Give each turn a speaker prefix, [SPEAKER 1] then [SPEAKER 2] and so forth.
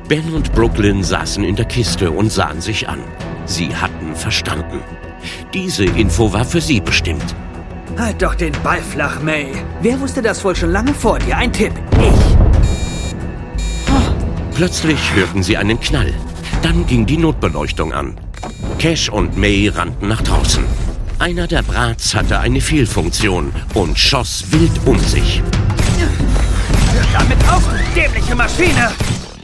[SPEAKER 1] Ben und Brooklyn saßen in der Kiste und sahen sich an. Sie hatten verstanden. Diese Info war für sie bestimmt.
[SPEAKER 2] Halt doch den Ball flach, May. Wer wusste das wohl schon lange vor dir? Ein Tipp. Ich.
[SPEAKER 1] Plötzlich hörten sie einen Knall. Dann ging die Notbeleuchtung an. Cash und May rannten nach draußen. Einer der Brats hatte eine Fehlfunktion und schoss wild um sich.
[SPEAKER 2] Hör damit auf, dämliche Maschine!